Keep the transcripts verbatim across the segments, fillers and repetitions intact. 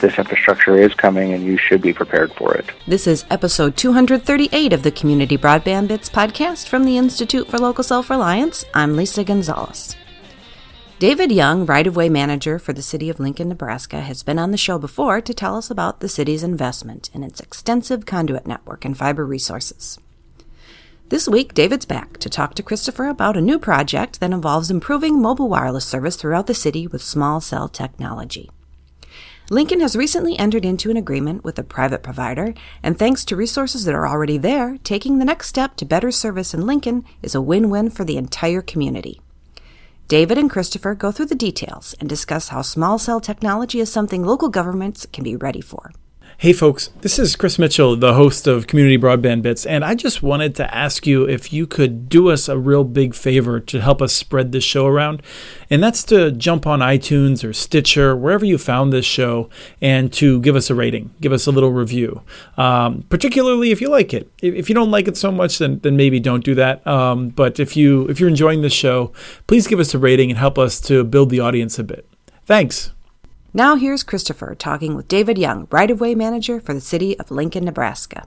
this infrastructure is coming, and you should be prepared for it. This is episode two thirty-eight of the Community Broadband Bits podcast from the Institute for Local Self-Reliance. I'm Lisa Gonzalez. David Young, right-of-way manager for the city of Lincoln, Nebraska, has been on the show before to tell us about the city's investment in its extensive conduit network and fiber resources. This week, David's back to talk to Christopher about a new project that involves improving mobile wireless service throughout the city with small cell technology. Lincoln has recently entered into an agreement with a private provider, and thanks to resources that are already there, taking the next step to better service in Lincoln is a win-win for the entire community. David and Christopher go through the details and discuss how small cell technology is something local governments can be ready for. Hey folks, this is Chris Mitchell, the host of Community Broadband Bits, and I just wanted to ask you if you could do us a real big favor to help us spread this show around, and that's to jump on iTunes or Stitcher, wherever you found this show, and to give us a rating, give us a little review, um, particularly if you like it. If you don't like it so much, then, then maybe don't do that, um, but if, you, if you're enjoying this show, please give us a rating and help us to build the audience a bit. Thanks. Now here's Christopher talking with David Young, right-of-way manager for the city of Lincoln, Nebraska.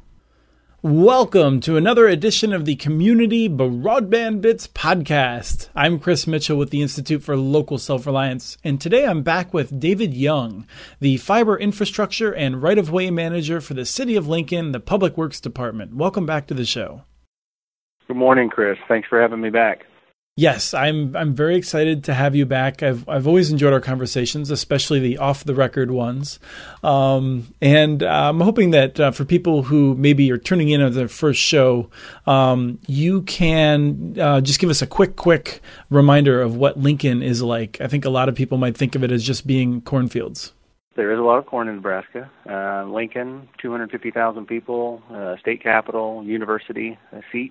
Welcome to another edition of the Community Broadband Bits podcast. I'm Chris Mitchell with the Institute for Local Self-Reliance, and today I'm back with David Young, the fiber infrastructure and right-of-way manager for the city of Lincoln, the Public Works Department. Welcome back to the show. Good morning, Chris. Thanks for having me back. Yes, I'm I'm very excited to have you back. I've I've always enjoyed our conversations, especially the off-the-record ones. Um, and uh, I'm hoping that uh, for people who maybe are tuning in on their first show, um, you can uh, just give us a quick, quick reminder of what Lincoln is like. I think a lot of people might think of it as just being cornfields. There is a lot of corn in Nebraska. Uh, Lincoln, two hundred fifty thousand people, uh, state capital, university, a seat.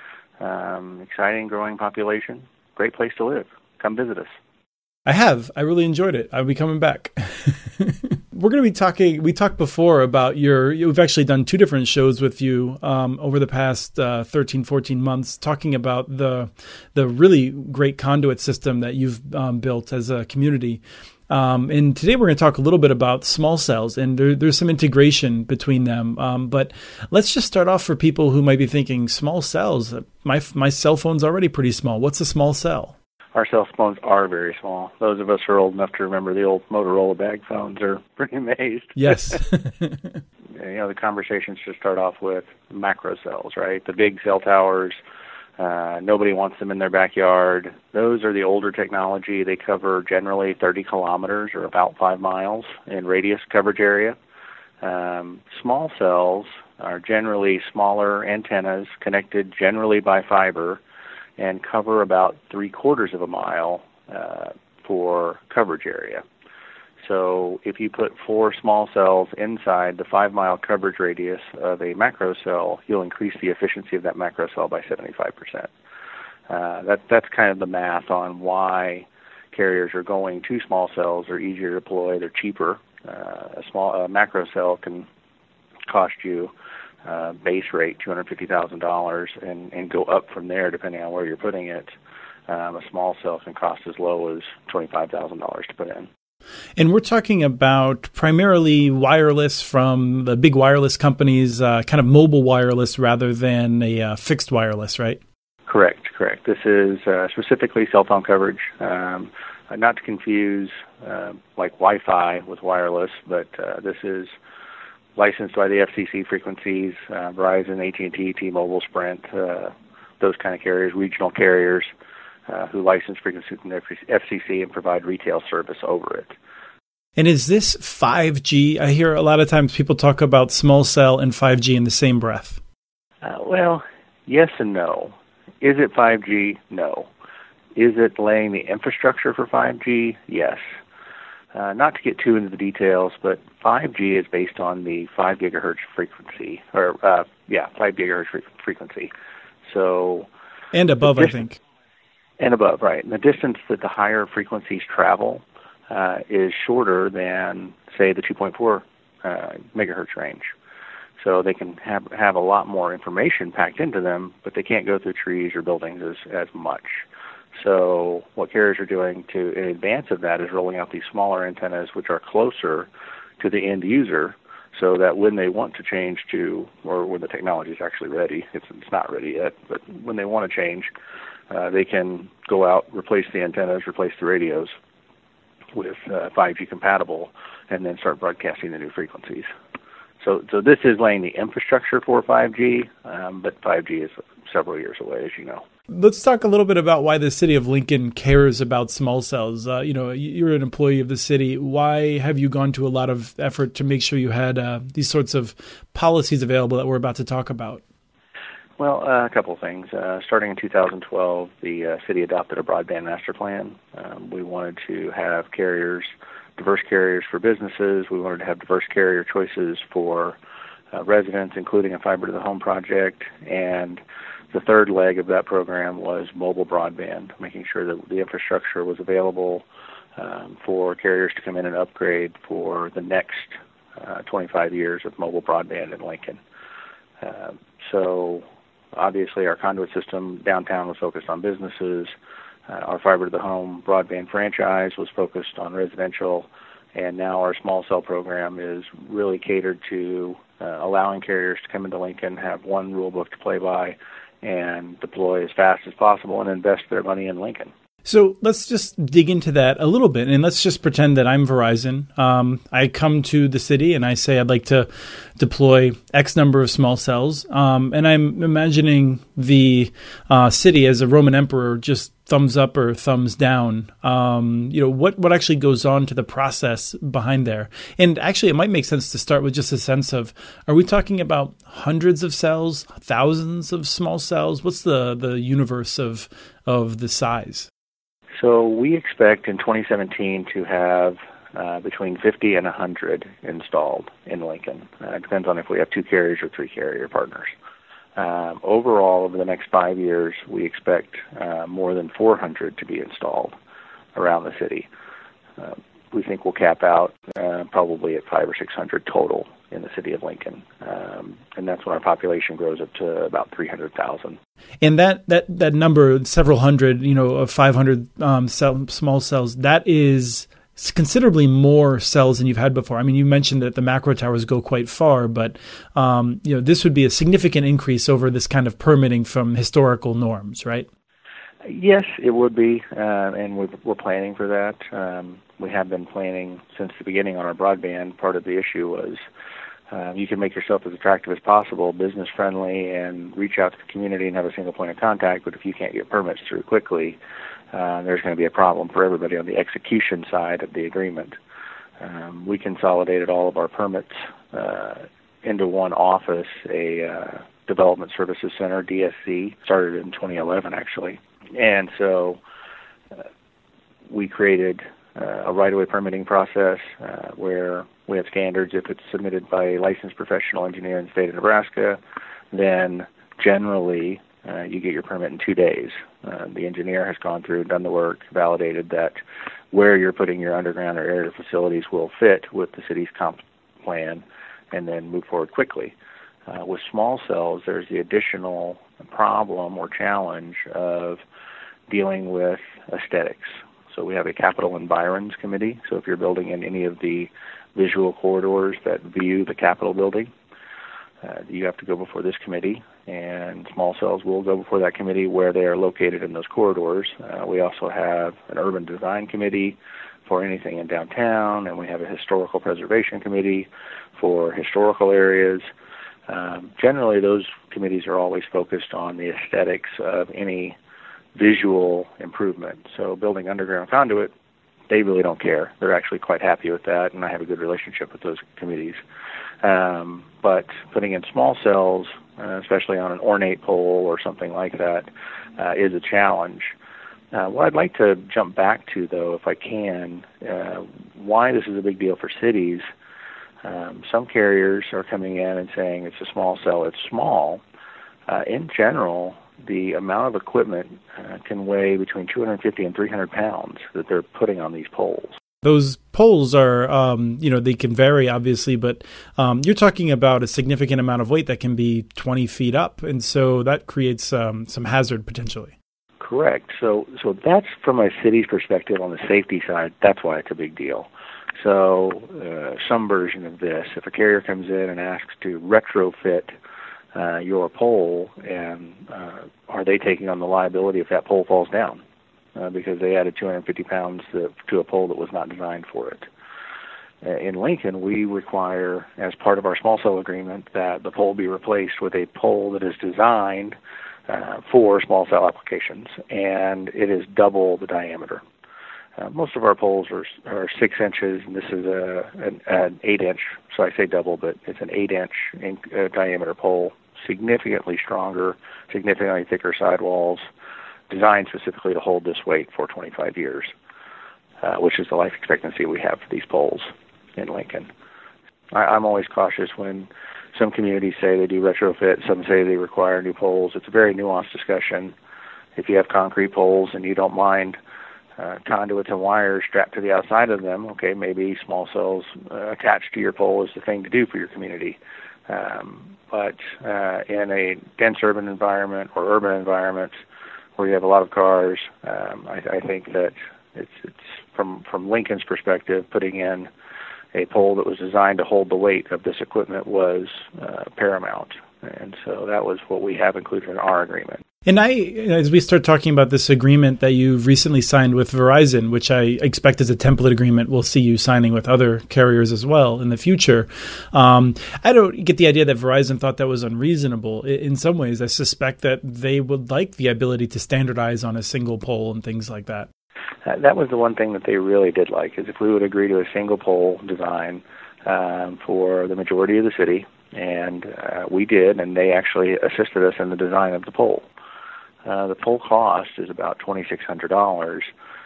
Um, exciting, growing population. Great place to live. Come visit us. I have. I really enjoyed it. I'll be coming back. We're going to be talking, we talked before about your, we've actually done two different shows with you um, over the past uh, thirteen, fourteen months, talking about the the really great conduit system that you've um, built as a community. Um, and today we're going to talk a little bit about small cells, and there, there's some integration between them. Um, but let's just start off for people who might be thinking, small cells, my my cell phone's already pretty small. What's a small cell? Our cell phones are very small. Those of us who are old enough to remember the old Motorola bag phones are pretty amazed. Yes. You know, the conversation should start off with macro cells, right? The big cell towers. Uh, nobody wants them in their backyard. Those are the older technology. They cover generally thirty kilometers or about five miles in radius coverage area. Um, small cells are generally smaller antennas connected generally by fiber and cover about three quarters of a mile uh, for coverage area. So if you put four small cells inside the five-mile coverage radius of a macro cell, you'll increase the efficiency of that macro cell by seventy-five percent. Uh, that, that's kind of the math on why carriers are going to small cells. They're easier to deploy. They're cheaper. Uh, a small a macro cell can cost you uh, base rate two hundred fifty thousand dollars and, and go up from there depending on where you're putting it. Um, a small cell can cost as low as twenty-five thousand dollars to put in. And we're talking about primarily wireless from the big wireless companies, uh, kind of mobile wireless rather than a uh, fixed wireless, right? Correct, correct. This is uh, specifically cell phone coverage, um, not to confuse uh, like Wi-Fi with wireless, but uh, this is licensed by the F C C frequencies, uh, Verizon, A T and T, T-Mobile, Sprint, uh, those kind of carriers, regional carriers. Uh, who license frequency from the F C C and provide retail service over it. And is this five G? I hear a lot of times people talk about small cell and five G in the same breath. Uh, well, yes and no. Is it five G? No. Is it laying the infrastructure for five G? Yes. Uh, not to get too into the details, but five G is based on the five gigahertz frequency, or uh, yeah, five gigahertz fre- frequency. So and above, I think. And above, right. And the distance that the higher frequencies travel uh, is shorter than, say, the two point four uh, megahertz range. So they can have have a lot more information packed into them, but they can't go through trees or buildings as, as much. So what carriers are doing to in advance of that is rolling out these smaller antennas, which are closer to the end user, so that when they want to change to, or when the technology is actually ready, it's, it's not ready yet, but when they want to change, uh, they can go out, replace the antennas, replace the radios with uh, five G compatible, and then start broadcasting the new frequencies. So, so this is laying the infrastructure for five G, um, but five G is several years away, as you know. Let's talk a little bit about why the city of Lincoln cares about small cells. Uh, you know, you're an employee of the city. Why have you gone to a lot of effort to make sure you had uh, these sorts of policies available that we're about to talk about? Well, uh, a couple of things. Uh, starting in two thousand twelve, the uh, city adopted a broadband master plan. Um, we wanted to have carriers, diverse carriers for businesses. We wanted to have diverse carrier choices for uh, residents, including a fiber to the home project. And the third leg of that program was mobile broadband, making sure that the infrastructure was available um, for carriers to come in and upgrade for the next uh, twenty-five years of mobile broadband in Lincoln. Uh, so obviously our conduit system downtown was focused on businesses. Uh, our fiber to the home broadband franchise was focused on residential, and now our small cell program is really catered to uh, allowing carriers to come into Lincoln, have one rule book to play by, and deploy as fast as possible and invest their money in Lincoln. So let's just dig into that a little bit, and let's just pretend that I'm Verizon. Um, I come to the city and I say I'd like to deploy X number of small cells, um, and I'm imagining the uh, city as a Roman emperor, just thumbs up or thumbs down. Um, you know, what what actually goes on to the process behind there? And actually, it might make sense to start with just a sense of: are we talking about hundreds of cells, thousands of small cells? What's the the universe of of the size? So we expect in twenty seventeen to have uh, between fifty and one hundred installed in Lincoln. Uh, it depends on if we have two carriers or three carrier partners. Um, overall, over the next five years, we expect uh, more than four hundred to be installed around the city. Uh, we think we'll cap out uh, probably at five or six hundred total in the city of Lincoln, um, and that's when our population grows up to about three hundred thousand. And that, that, that number, several hundred, you know, of five hundred um, cell, small cells, that is considerably more cells than you've had before. I mean, you mentioned that the macro towers go quite far, but um, you know, this would be a significant increase over this kind of permitting from historical norms, right? Yes, it would be, uh, and we're, we're planning for that. Um, we have been planning since the beginning on our broadband. Part of the issue was uh, you can make yourself as attractive as possible, business-friendly, and reach out to the community and have a single point of contact, but if you can't get permits through quickly, uh, there's going to be a problem for everybody on the execution side of the agreement. Um, we consolidated all of our permits uh, into one office, a uh, Development Services Center, D S C, started in twenty eleven, actually. And so uh, we created uh, a right-of-way permitting process uh, where we have standards. If it's submitted by a licensed professional engineer in the state of Nebraska, then generally uh, you get your permit in two days. Uh, the engineer has gone through, done the work, validated that where you're putting your underground or aerial facilities will fit with the city's comp plan, and then move forward quickly. Uh, with small cells, there's the additional problem or challenge of dealing with aesthetics. So we have a Capital Environs Committee. So if you're building in any of the visual corridors that view the Capitol building, uh, you have to go before this committee, and small cells will go before that committee where they are located in those corridors. Uh, we also have an Urban Design Committee for anything in downtown, and we have a Historical Preservation Committee for historical areas. Um, generally, those committees are always focused on the aesthetics of any visual improvement. So building underground conduit, they really don't care. They're actually quite happy with that, and I have a good relationship with those committees. Um, but putting in small cells, uh, especially on an ornate pole or something like that, uh, is a challenge. Uh, what I'd like to jump back to, though, if I can, uh, why this is a big deal for cities. Um, some carriers are coming in and saying it's a small cell, it's small. Uh, in general, the amount of equipment uh, can weigh between two hundred fifty and three hundred pounds that they're putting on these poles. Those poles are, um, you know, they can vary, obviously, but um, you're talking about a significant amount of weight that can be twenty feet up, and so that creates um, some hazard potentially. Correct. So, so that's from a city's perspective on the safety side. That's why it's a big deal. So uh, some version of this, if a carrier comes in and asks to retrofit uh, your pole, and uh, are they taking on the liability if that pole falls down uh, because they added two hundred fifty pounds to, to a pole that was not designed for it? Uh, in Lincoln, we require, as part of our small cell agreement, that the pole be replaced with a pole that is designed uh, for small cell applications, and it is double the diameter. Uh, most of our poles are, are six inches, and this is a an, an eight inch. So I say double, but it's an eight inch in, uh, diameter pole, significantly stronger, significantly thicker sidewalls, designed specifically to hold this weight for twenty-five years, uh, which is the life expectancy we have for these poles in Lincoln. I, I'm always cautious when some communities say they do retrofit, some say they require new poles. It's a very nuanced discussion. If you have concrete poles and you don't mind Uh, conduits and wires strapped to the outside of them, okay, maybe small cells uh, attached to your pole is the thing to do for your community. Um, but uh, in a dense urban environment or urban environment where you have a lot of cars, um, I, I think that it's, it's from, from Lincoln's perspective, putting in a pole that was designed to hold the weight of this equipment was uh, paramount. And so that was what we have included in our agreement. And I, as we start talking about this agreement that you've recently signed with Verizon, which I expect is a template agreement we'll see you signing with other carriers as well in the future, um, I don't get the idea that Verizon thought that was unreasonable. In some ways, I suspect that they would like the ability to standardize on a single pole and things like that. Uh, that was the one thing that they really did like, is if we would agree to a single pole design um, for the majority of the city, and uh, we did, and they actually assisted us in the design of the pole. Uh, the pole cost is about twenty-six hundred dollars,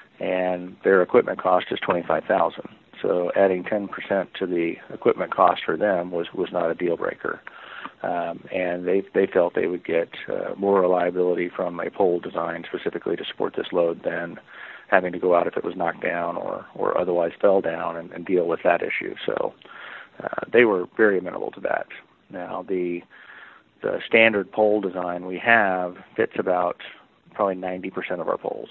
and their equipment cost is twenty-five thousand dollars. So adding ten percent to the equipment cost for them was, was not a deal breaker. Um, and they they felt they would get uh, more reliability from a pole design specifically to support this load than having to go out if it was knocked down or, or otherwise fell down and, and deal with that issue. So uh, they were very amenable to that. Now, the The standard pole design we have fits about probably ninety percent of our poles.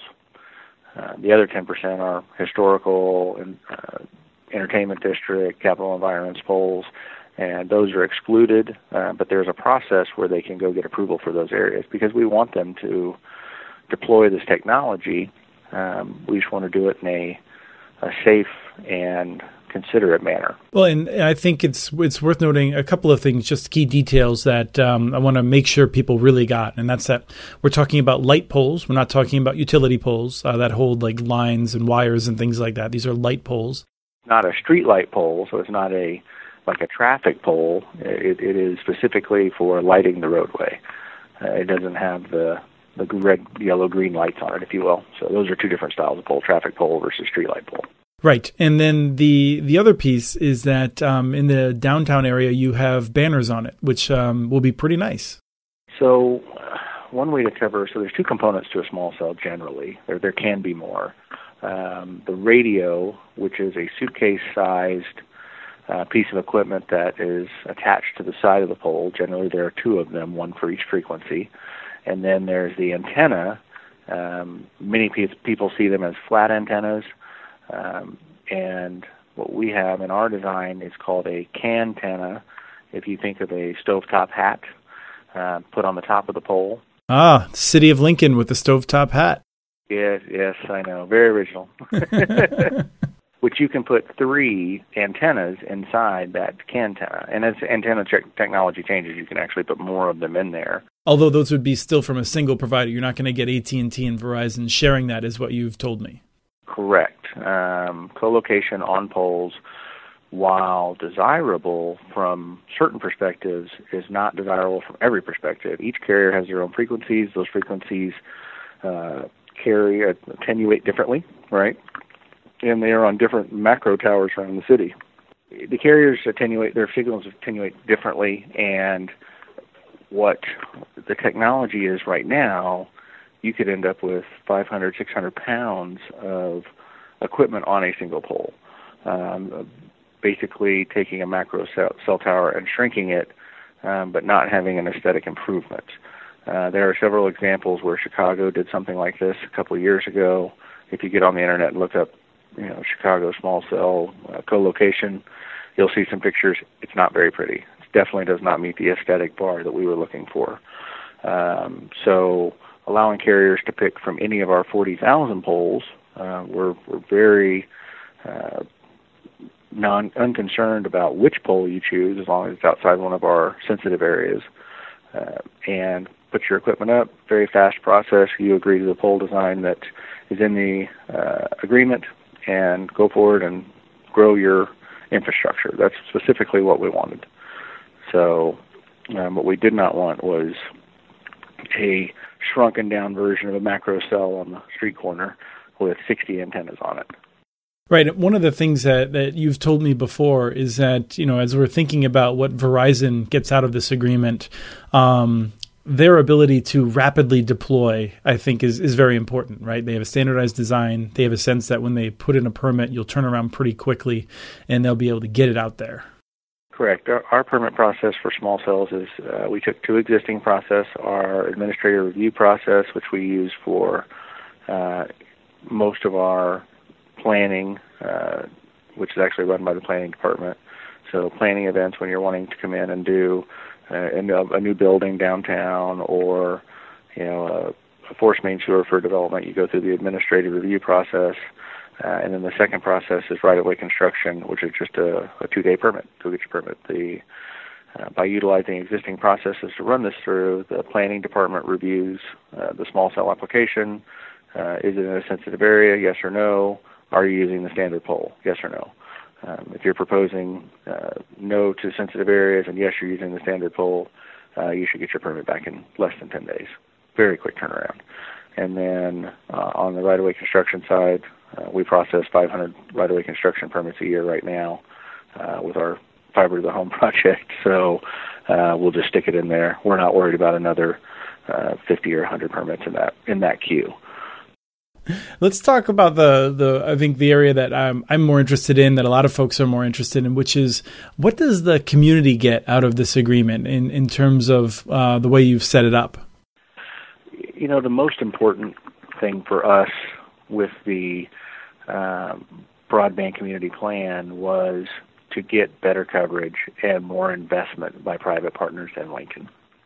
Uh, the other ten percent are historical and uh, entertainment district, capital environments poles, and those are excluded, uh, but there's a process where they can go get approval for those areas because we want them to deploy this technology. Um, we just want to do it in a, a safe and considerate manner. Well, and I think it's it's worth noting a couple of things, just key details that um, I want to make sure people really got, and that's that we're talking about light poles. We're not talking about utility poles uh, that hold like lines and wires and things like that. These are light poles. Not a street light pole, so it's not a like a traffic pole. It, it is specifically for lighting the roadway. Uh, it doesn't have the the red, yellow, green lights on it, if you will. So those are two different styles of pole: traffic pole versus street light pole. Right. And then the the other piece is that um, in the downtown area, you have banners on it, which um, will be pretty nice. So uh, one way to cover, so there's two components to a small cell generally. There, there can be more. Um, the radio, which is a suitcase-sized uh, piece of equipment that is attached to the side of the pole. Generally, there are two of them, one for each frequency. And then there's the antenna. Um, many pe- people see them as flat antennas. Um, and what we have in our design is called a cantenna. If you think of a stovetop hat uh, put on the top of the pole. Ah, City of Lincoln with the stovetop hat. Yes, yes, I know. Very original. Which you can put three antennas inside that cantenna. And as antenna te- technology changes, you can actually put more of them in there. Although those would be still from a single provider. You're not going to get A T and T and Verizon sharing that, is what you've told me. Correct. Um, co-location on poles, while desirable from certain perspectives, is not desirable from every perspective. Each carrier has their own frequencies. Those frequencies uh, carry, uh, attenuate differently, right? And they are on different macro towers around the city. The carriers attenuate, their signals attenuate differently, and what the technology is right now, you could end up with five hundred, six hundred pounds of equipment on a single pole. Um, basically taking a macro cell, cell tower and shrinking it, um, but not having an aesthetic improvement. Uh, there are several examples where Chicago did something like this a couple of years ago. If you get on the internet and look up you know, Chicago small cell uh, co-location, you'll see some pictures. It's not very pretty. It definitely does not meet the aesthetic bar that we were looking for. Um, so allowing carriers to pick from any of our forty thousand poles, uh, we're, we're very uh, non unconcerned about which pole you choose as long as it's outside one of our sensitive areas. Uh, and put your equipment up, very fast process. You agree to the pole design that is in the uh, agreement and go forward and grow your infrastructure. That's specifically what we wanted. So um, what we did not want was a shrunken down version of a macro cell on the street corner with sixty antennas on it. Right. One of the things that, that you've told me before is that, you know, as we're thinking about what Verizon gets out of this agreement, um, their ability to rapidly deploy, I think, is, is very important, right? They have a standardized design. They have a sense that when they put in a permit, you'll turn around pretty quickly and they'll be able to get it out there. Correct. Our, our permit process for small cells is uh, we took two existing process, our administrative review process, which we use for uh, most of our planning, uh, which is actually run by the planning department. So planning events when you're wanting to come in and do uh, a, a new building downtown or, you know, a, a force main sewer for development, you go through the administrative review process. Uh, and then the second process is right-of-way construction, which is just a, a two-day permit to get your permit. The, uh, by utilizing existing processes to run this through, the planning department reviews uh, the small cell application. Uh, is it in a sensitive area? Yes or no? Are you using the standard pole? Yes or no? Um, if you're proposing uh, no to sensitive areas and yes, you're using the standard pole, uh, you should get your permit back in less than ten days. Very quick turnaround. And then uh, on the right-of-way construction side, uh, we process five hundred right-of-way construction permits a year right now uh, with our Fiber to the Home project. So uh, we'll just stick it in there. We're not worried about another uh, fifty or one hundred permits in that in that queue. Let's talk about the, the I think the area that I'm, I'm more interested in, that a lot of folks are more interested in, which is what does the community get out of this agreement in, in terms of uh, the way you've set it up? You know, the most important thing for us with the uh, broadband community plan was to get better coverage and more investment by private partners in Lincoln.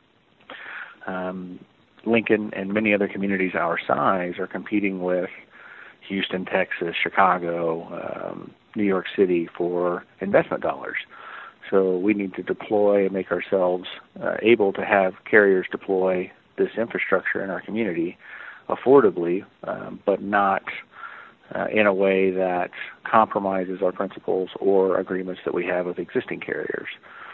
Um, Lincoln and many other communities our size are competing with Houston, Texas, Chicago, um, New York City for investment dollars. So we need to deploy and make ourselves uh, able to have carriers deploy this infrastructure in our community affordably, um, but not uh, in a way that compromises our principles or agreements that we have with existing carriers.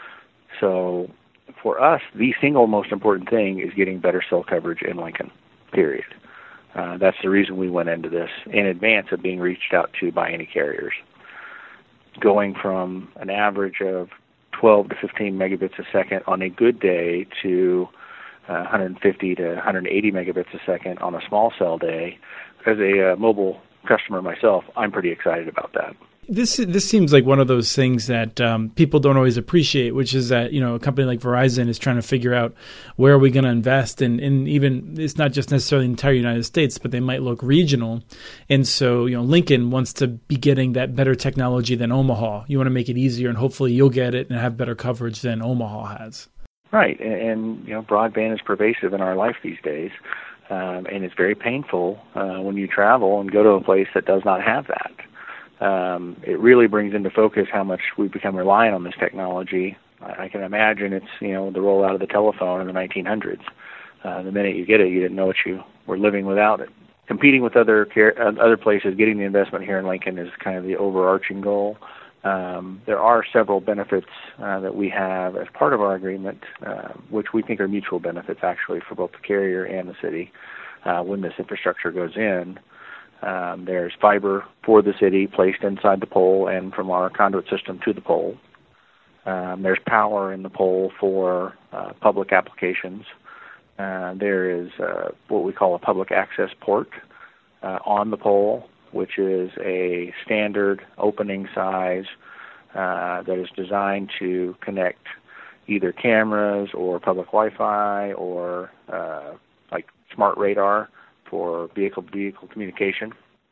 So for us, the single most important thing is getting better cell coverage in Lincoln, period. Uh, that's the reason we went into this in advance of being reached out to by any carriers. Going from an average of twelve to fifteen megabits a second on a good day to uh, one hundred fifty to one hundred eighty megabits a second on a small cell day. As a uh, mobile customer myself, I'm pretty excited about that. This this seems like one of those things that um, people don't always appreciate, which is that, you know, a company like Verizon is trying to figure out where are we going to invest, and, and even it's not just necessarily the entire United States, but they might look regional. And so, you know, Lincoln wants to be getting that better technology than Omaha. You want to make it easier, and hopefully you'll get it and have better coverage than Omaha has. Right, and, and you know, broadband is pervasive in our life these days, um, and it's very painful uh, when you travel and go to a place that does not have that. Um, it really brings into focus how much we've become reliant on this technology. I, I can imagine it's, you know, the rollout of the telephone in the nineteen hundreds. Uh, the minute you get it, you didn't know what you were living without it. Competing with other care, uh, other places, getting the investment here in Lincoln is kind of the overarching goal. Um, there are several benefits uh, that we have as part of our agreement, uh, which we think are mutual benefits actually for both the carrier and the city uh, when this infrastructure goes in. Um, there's fiber for the city placed inside the pole and from our conduit system to the pole. Um, there's power in the pole for uh, public applications. Uh, there is uh, what we call a public access port uh, on the pole, which is a standard opening size uh, that is designed to connect either cameras or public Wi-Fi or uh, like smart radar for vehicle-to-vehicle communication.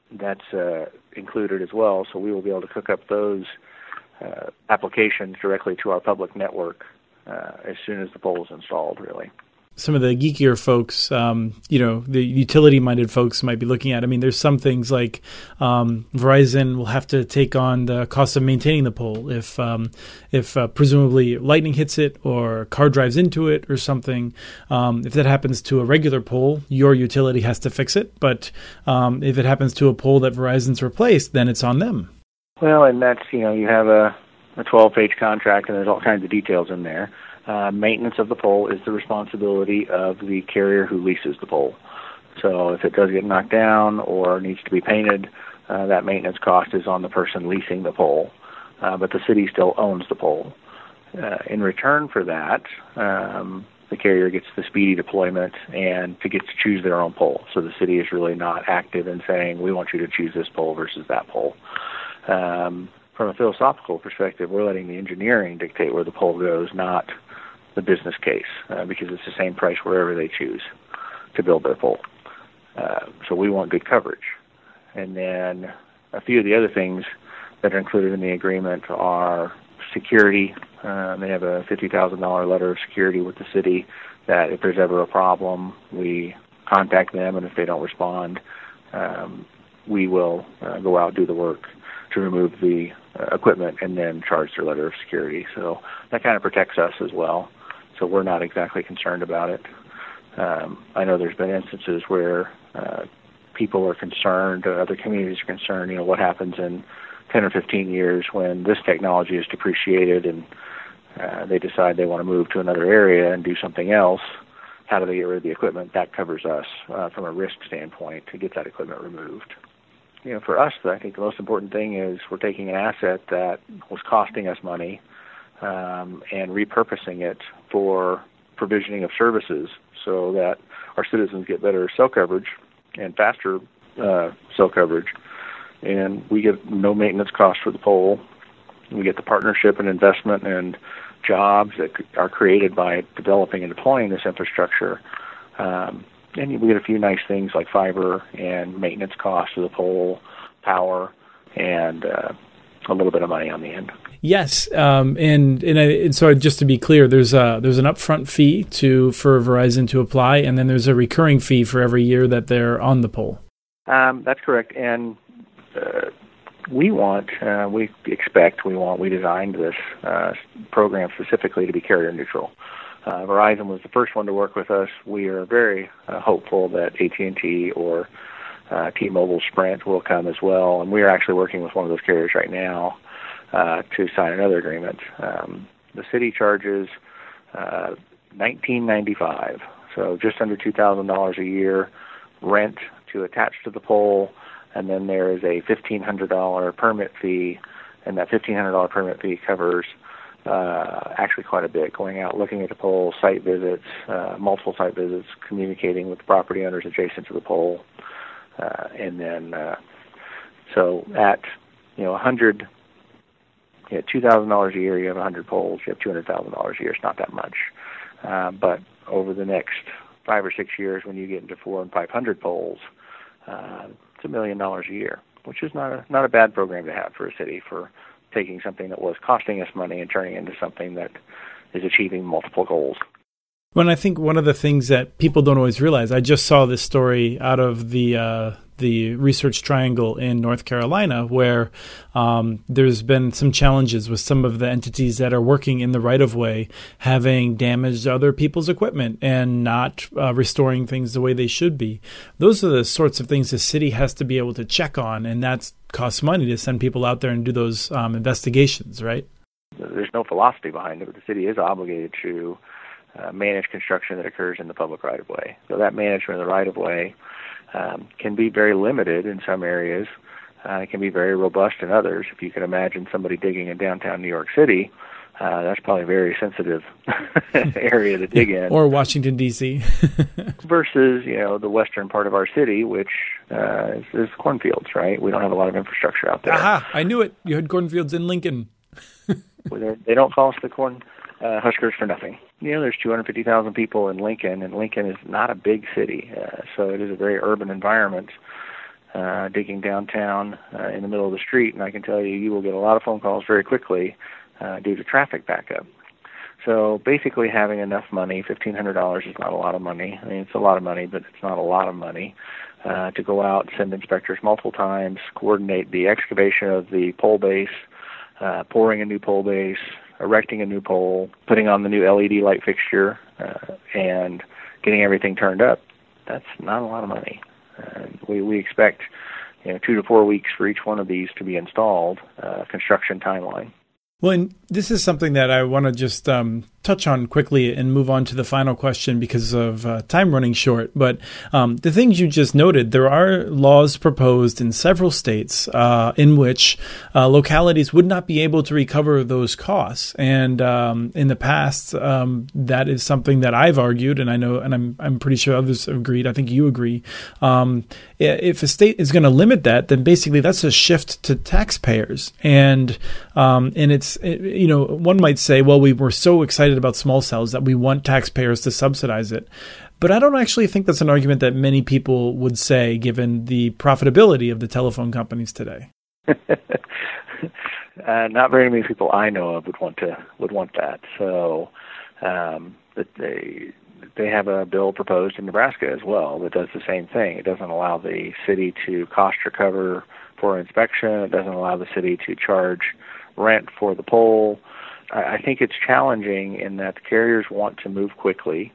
that's uh, included as well. So we will be able to hook up those uh, applications directly to our public network uh, as soon as the pole is installed, really. Some of the geekier folks, um, you know, the utility-minded folks might be looking at. I mean, there's some things like um, Verizon will have to take on the cost of maintaining the pole if, um, if uh, presumably lightning hits it or a car drives into it or something. Um, if that happens to a regular pole, your utility has to fix it. But um, if it happens to a pole that Verizon's replaced, then it's on them. Well, and that's, you know, you have a, a twelve-page contract and there's all kinds of details in there. Uh, maintenance of the pole is the responsibility of the carrier who leases the pole. So if it does get knocked down or needs to be painted, uh, that maintenance cost is on the person leasing the pole. Uh, but the city still owns the pole. Uh, in return for that, um, the carrier gets the speedy deployment and to get to choose their own pole. So the city is really not active in saying, we want you to choose this pole versus that pole. Um, from a philosophical perspective, we're letting the engineering dictate where the pole goes, not the business case, uh, because it's the same price wherever they choose to build their pole. Uh, so we want good coverage. And then a few of the other things that are included in the agreement are security. Uh, they have a fifty thousand dollars letter of security with the city that if there's ever a problem, we contact them, and if they don't respond, um, we will uh, go out and do the work to remove the uh, equipment and then charge their letter of security. So that kind of protects us as well. So we're not exactly concerned about it. Um, I know there's been instances where uh, people are concerned, uh, other communities are concerned, you know, what happens in ten or fifteen years when this technology is depreciated and uh, they decide they want to move to another area and do something else. How do they get rid of the equipment? That covers us uh, from a risk standpoint to get that equipment removed. You know, for us, I think the most important thing is we're taking an asset that was costing us money um, and repurposing it for provisioning of services so that our citizens get better cell coverage and faster uh, cell coverage. And we get no maintenance costs for the pole. We get the partnership and investment and jobs that are created by developing and deploying this infrastructure. Um, and we get a few nice things like fiber and maintenance costs of the pole, power, and uh, a little bit of money on the end. Yes, um, and and, I, and so just to be clear, there's a there's an upfront fee to for Verizon to apply, and then there's a recurring fee for every year that they're on the pole. Um, that's correct, and uh, we want, uh, we expect, we want, we designed this uh, program specifically to be carrier neutral. Uh, Verizon was the first one to work with us. We are very uh, hopeful that A T and T or uh, T-Mobile, Sprint will come as well, and we are actually working with one of those carriers right now uh, to sign another agreement. Um, the city charges uh, nineteen ninety-five, so just under two thousand dollars a year rent to attach to the pole, and then there is a fifteen hundred dollars permit fee, and that fifteen hundred dollars permit fee covers uh, actually quite a bit, going out, looking at the pole, site visits, uh, multiple site visits, communicating with the property owners adjacent to the pole, uh, and then uh, so at you know one hundred, you know, two thousand dollars a year, you have one hundred poles, you have two hundred thousand dollars a year. It's not that much, uh, but over the next five or six years, when you get into four and five hundred poles, uh, it's a million dollars a year, which is not a not a bad program to have for a city for taking something that was costing us money and turning it into something that is achieving multiple goals. Well, and I think one of the things that people don't always realize, I just saw this story out of the uh, the Research Triangle in North Carolina, where um, there's been some challenges with some of the entities that are working in the right-of-way having damaged other people's equipment and not uh, restoring things the way they should be. Those are the sorts of things the city has to be able to check on, and that costs money to send people out there and do those um, investigations, right? There's no philosophy behind it, but the city is obligated to Uh, manage construction that occurs in the public right-of-way. So that management of the right-of-way um, can be very limited in some areas. Uh, it can be very robust in others. If you can imagine somebody digging in downtown New York City, uh, that's probably a very sensitive area to dig in. Or Washington, D C versus, you know, the western part of our city, which uh, is, is cornfields, right? We don't have a lot of infrastructure out there. Aha! I knew it. You had cornfields in Lincoln. well, they don't call us the corn Uh, Huskers for nothing. You know, there's two hundred fifty thousand people in Lincoln, and Lincoln is not a big city, uh, so it is a very urban environment. uh, digging downtown uh, in the middle of the street, and I can tell you, you will get a lot of phone calls very quickly uh, due to traffic backup. So basically having enough money, fifteen hundred dollars is not a lot of money. I mean, it's a lot of money, but it's not a lot of money uh, to go out, send inspectors multiple times, coordinate the excavation of the pole base, uh, pouring a new pole base, erecting a new pole, putting on the new L E D light fixture, uh, and getting everything turned up. That's not a lot of money. Uh, we, we expect you know, two to four weeks for each one of these to be installed, uh, construction timeline. Well, and this is something that I want to just um, touch on quickly and move on to the final question because of uh, time running short. But um, the things you just noted, there are laws proposed in several states uh, in which uh, localities would not be able to recover those costs. And um, in the past, um, that is something that I've argued, and I know, and I'm I'm pretty sure others have agreed. I think you agree. Um, if a state is going to limit that, then basically that's a shift to taxpayers, and um, and it's It, you know, one might say, well, we were so excited about small cells that we want taxpayers to subsidize it. But I don't actually think that's an argument that many people would say, given the profitability of the telephone companies today. uh, not very many people I know of would want to would want that. So um, that they they have a bill proposed in Nebraska as well that does the same thing. It doesn't allow the city to cost recover for inspection. It doesn't allow the city to charge rent for the pole. I think it's challenging in that the carriers want to move quickly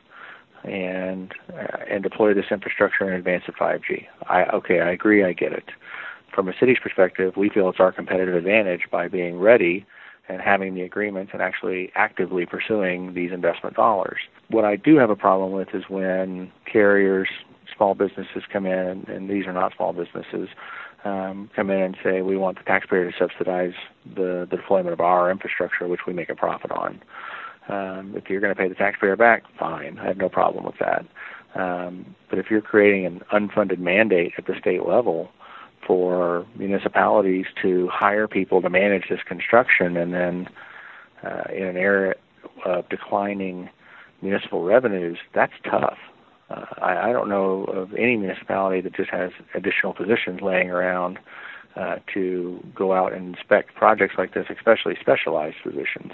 and uh, and deploy this infrastructure in advance of five G. I, okay, I agree, I get it. From a city's perspective, we feel it's our competitive advantage by being ready and having the agreements and actually actively pursuing these investment dollars. What I do have a problem with is when carriers, small businesses come in, and these are not small businesses, Um, come in and say, we want the taxpayer to subsidize the, the deployment of our infrastructure, which we make a profit on. Um, if you're going to pay the taxpayer back, fine. I have no problem with that. Um, but if you're creating an unfunded mandate at the state level for municipalities to hire people to manage this construction, and then uh, in an era of declining municipal revenues, that's tough. Uh, I, I don't know of any municipality that just has additional positions laying around uh, to go out and inspect projects like this, especially specialized positions.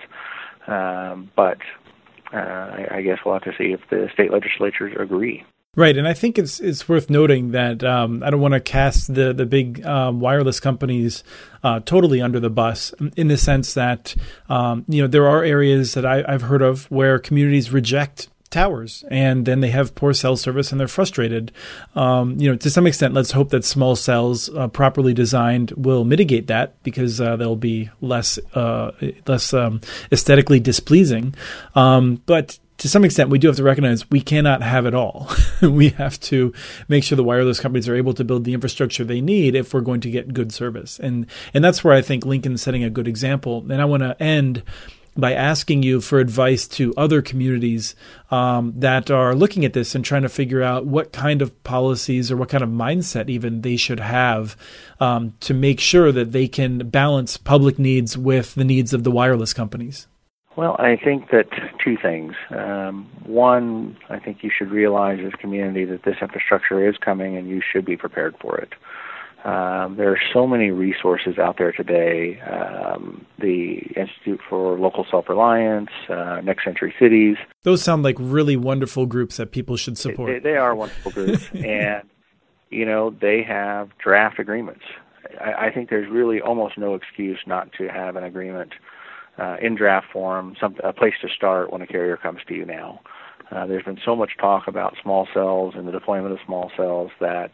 Um, but uh, I, I guess we'll have to see if the state legislatures agree. Right, and I think it's it's worth noting that um, I don't want to cast the the big um, wireless companies uh, totally under the bus, in the sense that um, you know there are areas that I, I've heard of where communities reject towers, and then they have poor cell service and they're frustrated. Um, you know, to some extent, let's hope that small cells uh, properly designed will mitigate that, because uh, they'll be less uh, less um, aesthetically displeasing. Um, but to some extent, we do have to recognize we cannot have it all. We have to make sure the wireless companies are able to build the infrastructure they need if we're going to get good service. And and that's where I think Lincoln's setting a good example. And I want to end by asking you for advice to other communities um, that are looking at this and trying to figure out what kind of policies or what kind of mindset even they should have um, to make sure that they can balance public needs with the needs of the wireless companies. Well, I think that two things. Um, one, I think you should realize as a community that this infrastructure is coming and you should be prepared for it. Um, there are so many resources out there today. Um, the Institute for Local Self-Reliance, uh, Next Century Cities. Those sound like really wonderful groups that people should support. They, they are wonderful groups. And, you know, they have draft agreements. I, I think there's really almost no excuse not to have an agreement uh, in draft form, some, a place to start when a carrier comes to you now. Uh, there's been so much talk about small cells and the deployment of small cells that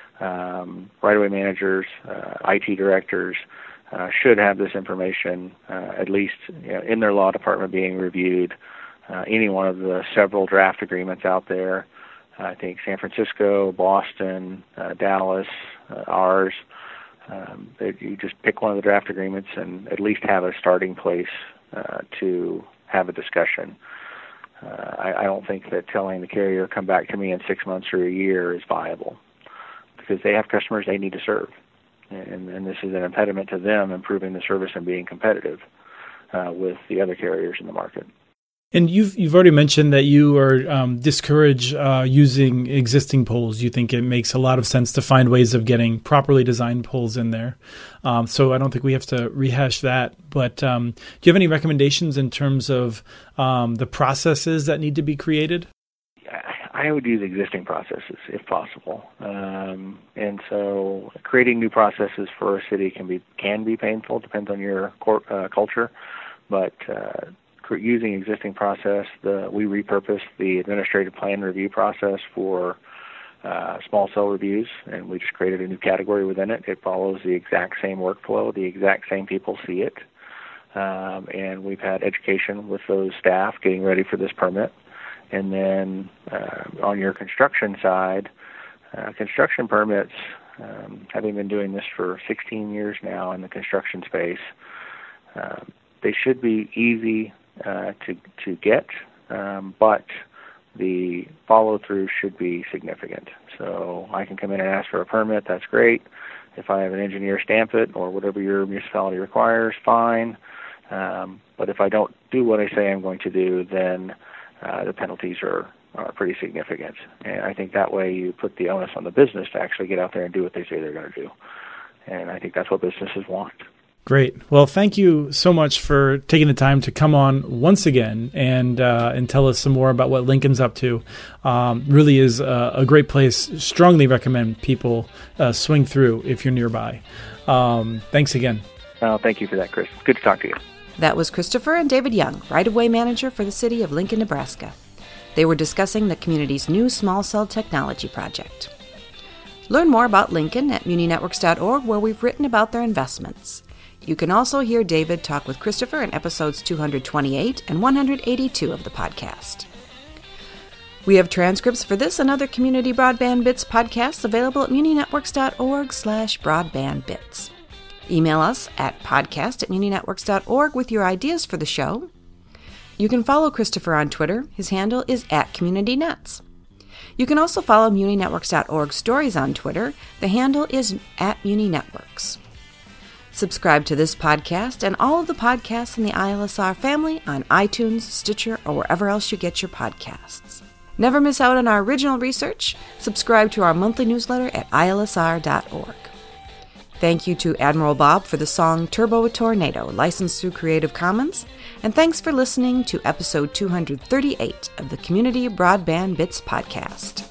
Um, right-of-way managers, uh, I T directors uh, should have this information uh, at least you know, in their law department being reviewed. Uh, any one of the several draft agreements out there, uh, I think San Francisco, Boston, uh, Dallas, uh, ours, um, they, you just pick one of the draft agreements and at least have a starting place uh, to have a discussion. Uh, I, I don't think that telling the carrier, come back to me in six months or a year is viable, because they have customers they need to serve. And, and this is an impediment to them improving the service and being competitive uh, with the other carriers in the market. And you've you've already mentioned that you are um, discourage uh, using existing poles. You think it makes a lot of sense to find ways of getting properly designed poles in there. Um, so I don't think we have to rehash that. But um, do you have any recommendations in terms of um, the processes that need to be created? I would use existing processes if possible. Um, and so creating new processes for a city can be can be painful, depends on your cor- uh, culture. But uh, using existing process, the, we repurposed the administrative plan review process for uh, small cell reviews, and we just created a new category within it. It follows the exact same workflow. The exact same people see it. Um, and we've had education with those staff getting ready for this permit. And then uh, on your construction side, uh, construction permits, um, having been doing this for sixteen years now in the construction space, uh, they should be easy uh, to to get, um, but the follow-through should be significant. So I can come in and ask for a permit, that's great. If I have an engineer stamp it or whatever your municipality requires, fine. Um, but if I don't do what I say I'm going to do, then uh, the penalties are, are pretty significant. And I think that way you put the onus on the business to actually get out there and do what they say they're going to do. And I think that's what businesses want. Great. Well, thank you so much for taking the time to come on once again and uh, and tell us some more about what Lincoln's up to. Um, really is a, a great place. Strongly recommend people uh, swing through if you're nearby. Um, thanks again. Oh, thank you for that, Chris. Good to talk to you. That was Christopher and David Young, right-of-way manager for the city of Lincoln, Nebraska. They were discussing the community's new small cell technology project. Learn more about Lincoln at muni networks dot org, where we've written about their investments. You can also hear David talk with Christopher in episodes two twenty-eight and one eighty-two of the podcast. We have transcripts for this and other Community Broadband Bits podcasts available at muni networks dot org slash broadband bits. Email us at podcast at muni networks dot org with your ideas for the show. You can follow Christopher on Twitter. His handle is at CommunityNets. You can also follow muni networks dot org stories on Twitter. The handle is at MuniNetworks. Subscribe to this podcast and all of the podcasts in the I L S R family on iTunes, Stitcher, or wherever else you get your podcasts. Never miss out on our original research. Subscribe to our monthly newsletter at I L S R dot org. Thank you to Admiral Bob for the song Turbo Tornado, licensed through Creative Commons. And thanks for listening to episode two thirty-eight of the Community Broadband Bits podcast.